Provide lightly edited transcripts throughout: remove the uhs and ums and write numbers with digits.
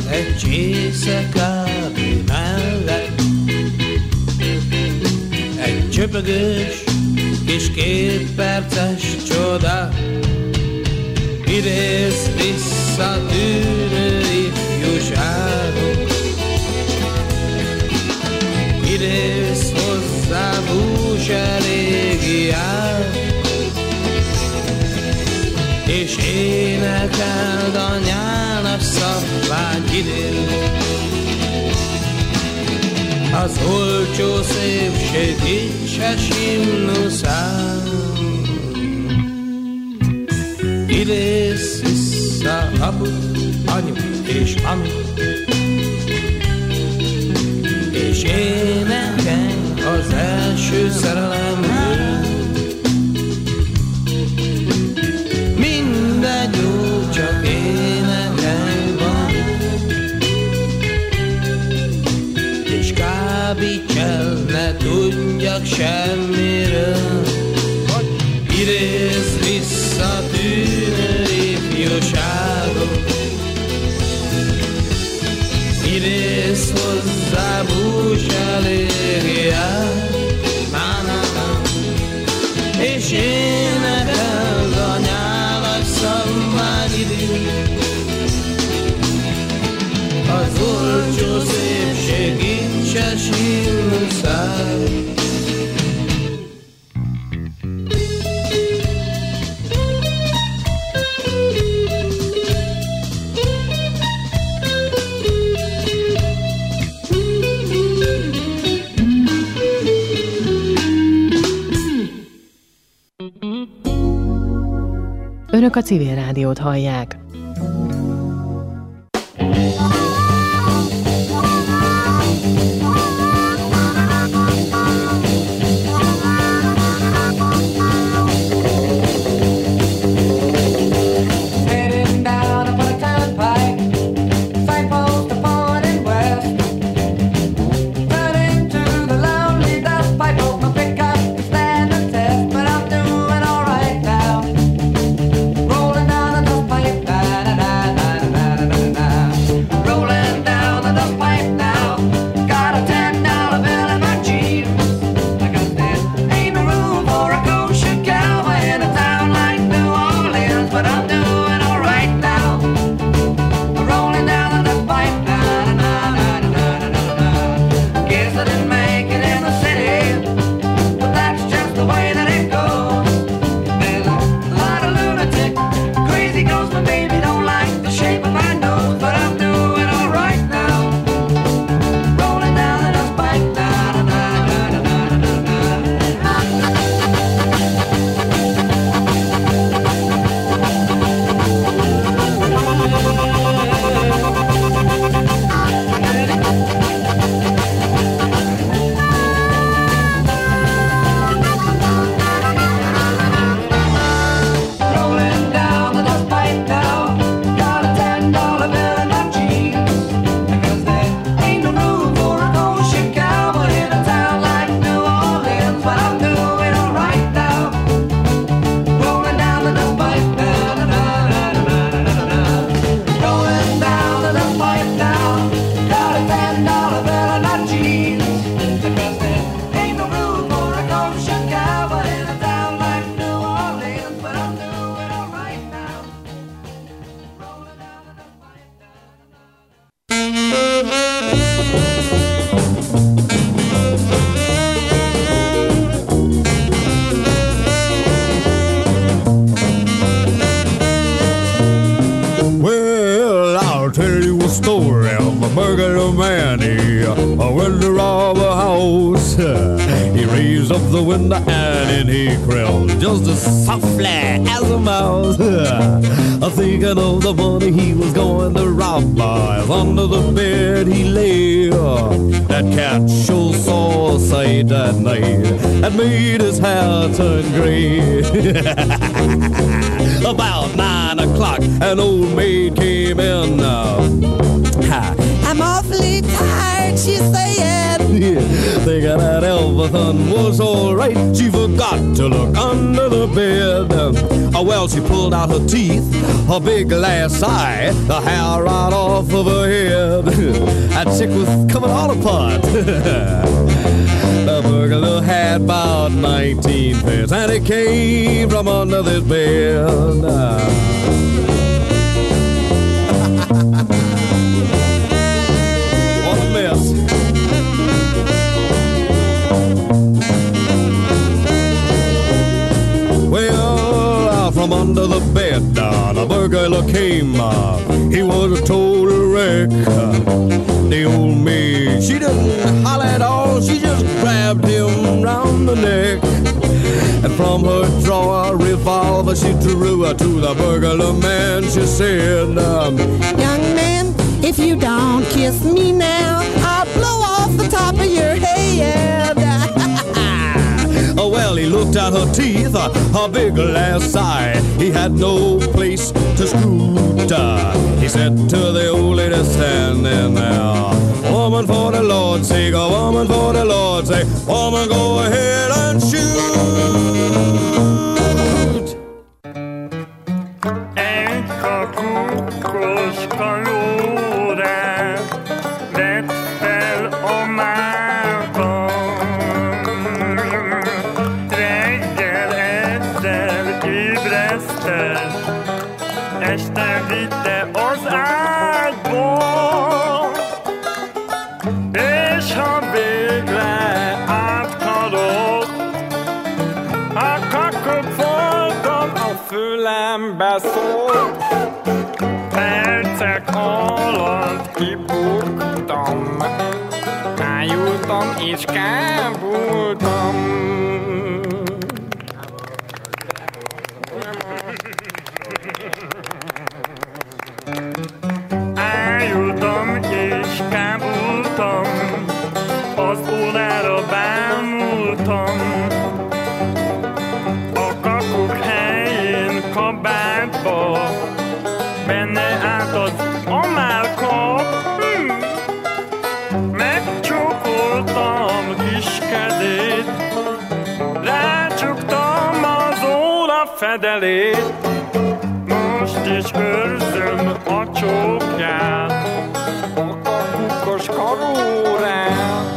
egy csésze kávé mellett. Egy csöpögős kis 2 perces csoda, idéz vissza tűnő ifjúságok. Idéz hozzá bús elégiát, és énekeld a nyálas szabvány idén. Az olcsó szépség incses himnuszán. Idéz vissza aput, anyut és amit, és énekelj az első szerelemről. Mindegy, úgy csak énekelj van, és kábíts el, ne tudjak semmiről. Idézz vissza tűnő ifjúságot, idézz hozzá bús elégiát, és énekeld a nyálas szabvány idén. Az olcsó szépség incses himnuszán. Önök a Civil Rádiót hallják. The window and in he crept just as softly as a mouse. Thinking of the money he was going to rob by. Under the bed he lay. That cat sure saw a sight that night and made his hair turn gray. About 9 o'clock an old maid came in. I'm awfully tired, she said. Thinking that everything was alright. She forgot to look under the bed. Well, she pulled out her teeth, her big glass eye, the hair right off of her head. That chick was coming all apart. The burglar had about 19 pence, and it came from under this bed. What a mess. Well, from under the bed, the burglar came. He was a total wreck. The old maid, she didn't holler at all. She just grabbed him round the neck. And from her drawer a revolver she drew her to the burglar man. She said, young man, if you don't kiss me now, I'll blow off the top of your head. Oh, well, he looked at her teeth, her big glass eye. He had no place to scoot. He said to the old lady standing there, woman, for the Lord's sake, a woman, for the Lord's sake, woman, go ahead and shoot. Egy kakukoska lórát vett fel a márton. Reggel ezzel ébresztett, este vitte az ágyból. És ha végre átkadott, a kakuk voltam, a fülembe szólt. Percek alatt kibuktam, ájultam és kábultam. Ájultam és kábultam, az órára bámultam. A kakuk helyén kabátba, benne állt az amálka. Megcsókoltam kis kezét, rácsuktam az óra fedelét. Most is őrzöm a csókját, a kakukos karórát.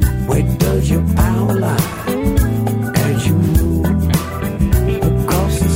Across the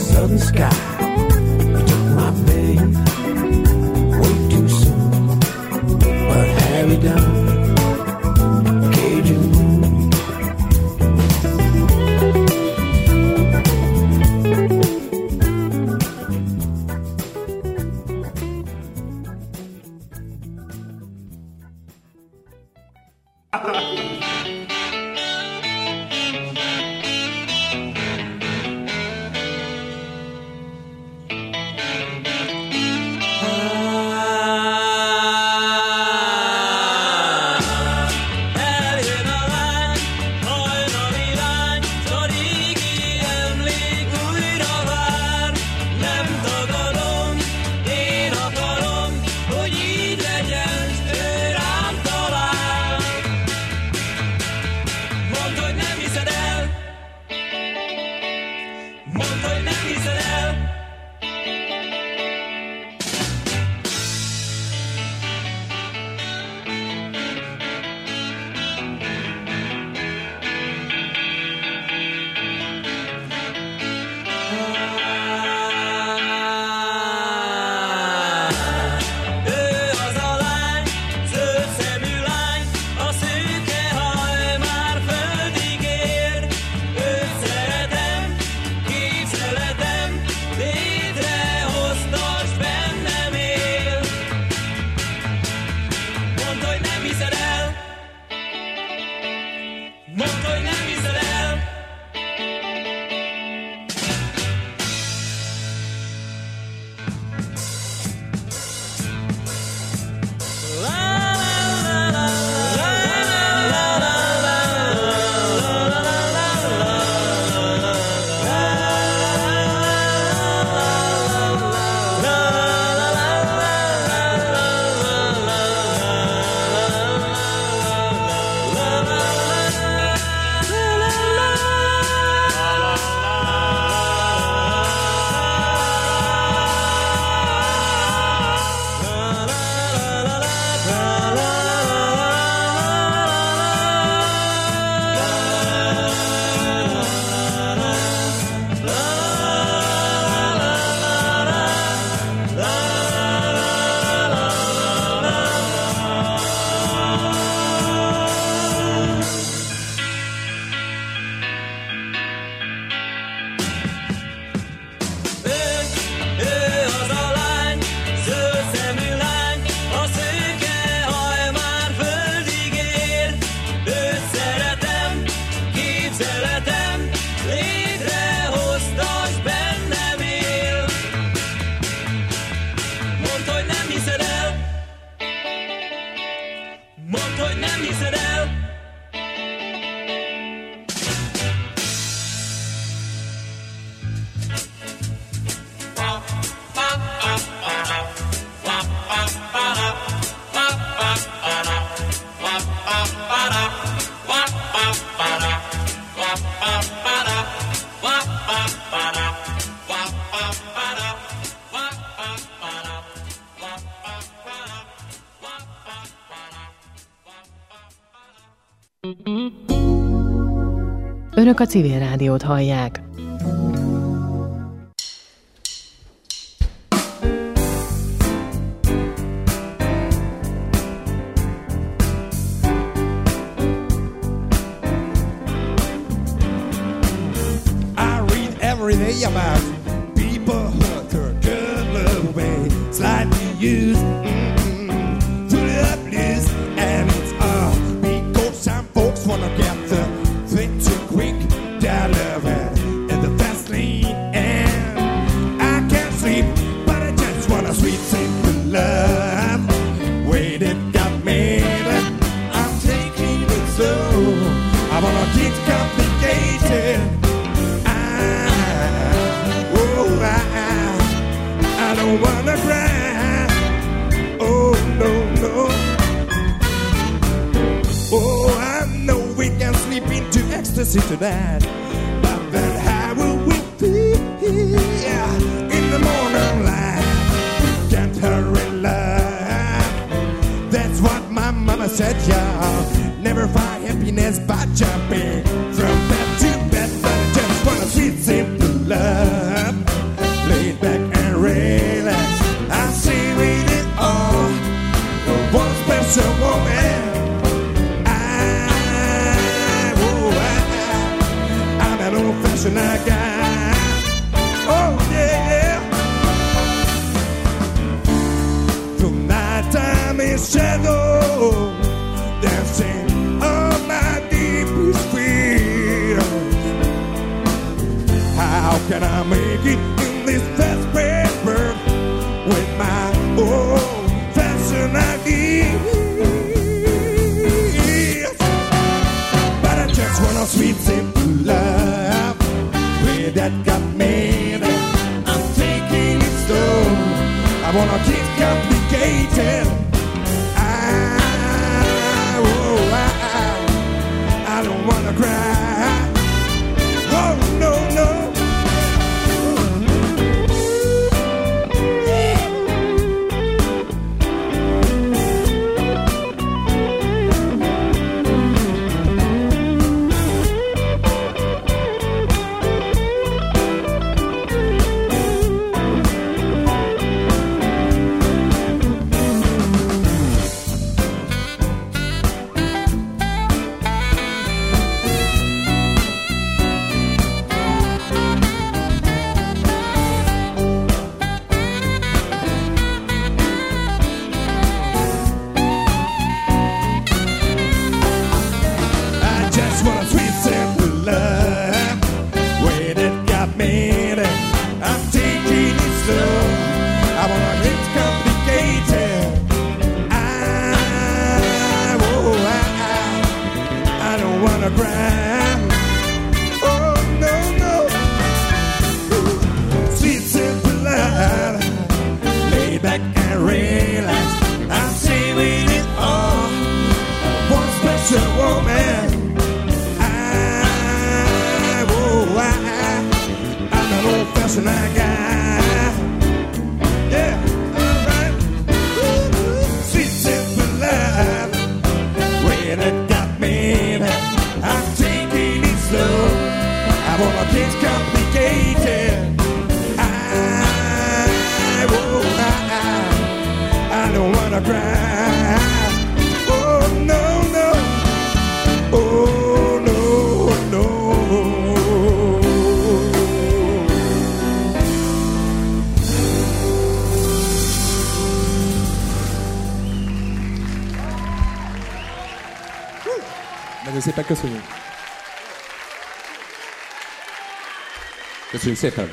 southern sky. You took my babe way too soon. What have you done? Cajun moon. Önök a Civil Rádiót hallják. Every day about people hurt their good love away, slightly used, fully uplist, and it's all because some folks wanna get the thing too quick, their love in the fast lane, and I can't sleep, but I just wanna sweet simple love. Wait, it got made, I'm taking it slow. I wanna get complicated. I don't wanna cry. Oh no, no. Oh, I know we can slip into ecstasy tonight, but then how will we feel in the morning light? Can't hurry, love. That's what my mama said, y'all. Never find happiness by jumping from bed to bed, but I just want a sweet simple love. walking in this fast-paced world with my old-fashioned ideas. But I just want a sweet, simple love where that got me. I'm taking it slow. I wanna keep complicated. I don't wanna cry. Oh no, no. Köszönjük. Köszönjük szépen.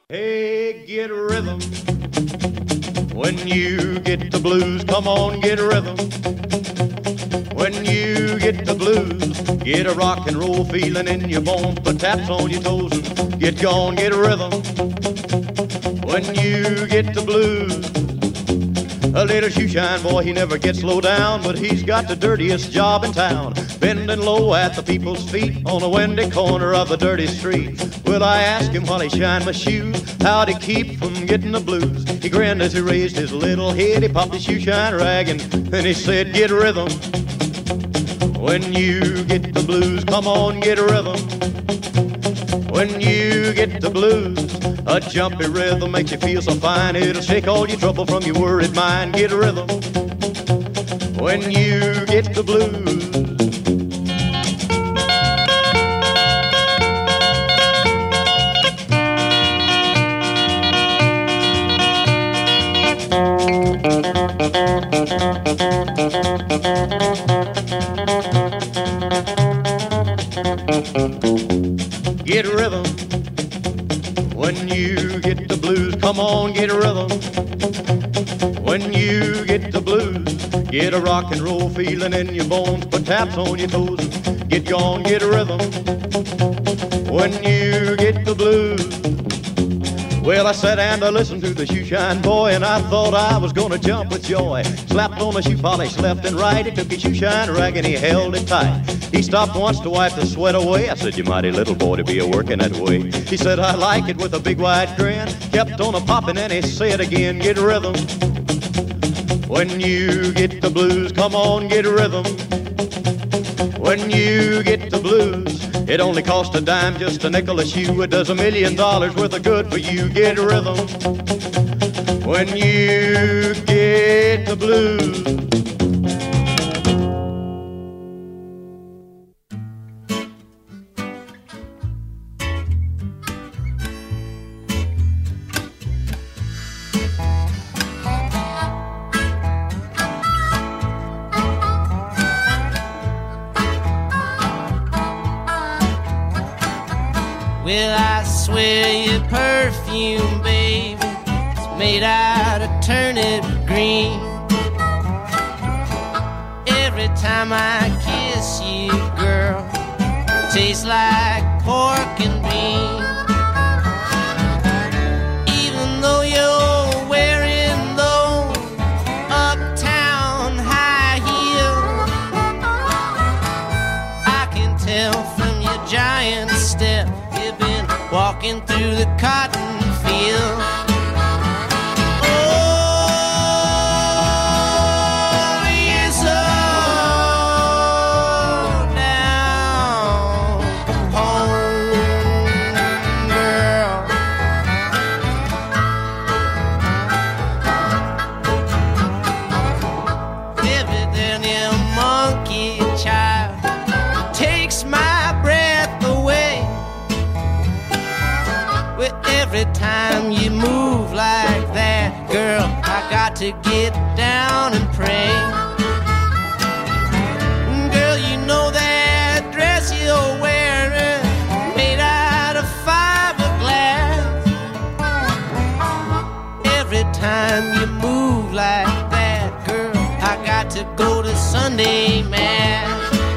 Hey, get rhythm. When you get the blues, come on, get rhythm. When you get the blues, get a rock and roll feeling in your bones, put taps on your toes and get gone, get rhythm. When you get the blues, a little shoeshine boy, he never gets low down, but he's got the dirtiest job in town, bending low at the people's feet on a windy corner of a dirty street. Well, I asked him while he shined my shoes, how'd he keep from getting the blues? He grinned as he raised his little head, he popped his shoeshine rag and he said, get rhythm. When you get the blues, come on, get rhythm. When you get the blues, a jumpy rhythm makes you feel so fine. It'll shake all your trouble from your worried mind. Get a rhythm when you get the blues. Get rhythm when you get the blues. Come on, get a rhythm when you get the blues. Get a rock and roll feeling in your bones, put taps on your toes and get gone, get a rhythm when you get the blues. Well, I sat and I listened to the shoeshine boy, and I thought I was gonna jump with joy. Slapped on the shoe polish left and right, he took his shoeshine rag and he held it tight. He stopped once to wipe the sweat away. I said, you mighty little boy to be a-working that way. He said, I like it with a big wide grin. Kept on a-popping and he said again, get rhythm. When you get the blues, come on, get rhythm. When you get the blues, it only costs a dime, just a nickel a shoe. It does $1 million worth of good for you. Get rhythm when you get the blues. Well, I swear your perfume, baby, is made out of turnip green. Every time I kiss you, girl, it tastes like pork and beans. Even though you're wearing those uptown high heels, I can tell from your giant step you've been walking through the cotton field. Oh, you're so down home, girl. Living in a monkey child takes my breath away. Every time you move like that, girl, I got to get down and pray. Girl, you know that dress you're wearing made out of fiberglass. Every time you move like that, girl, I got to go to Sunday Mass.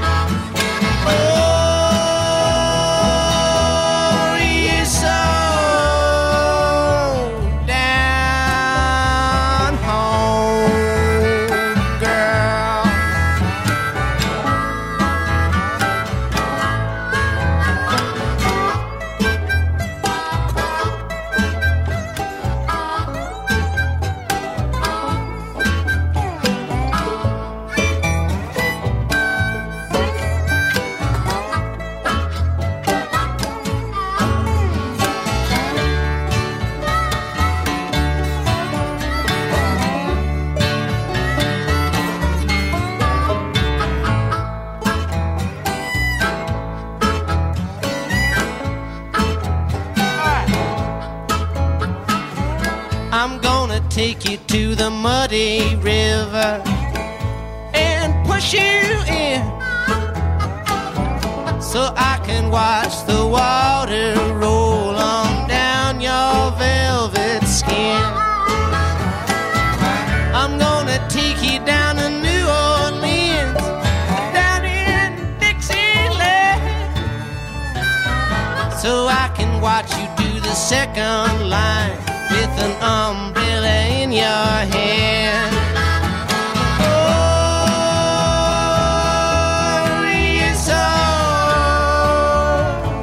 I'm gonna take you to the muddy river and push you in so I can watch the water roll on down your veins. I can watch you do the second line with an umbrella in your hand.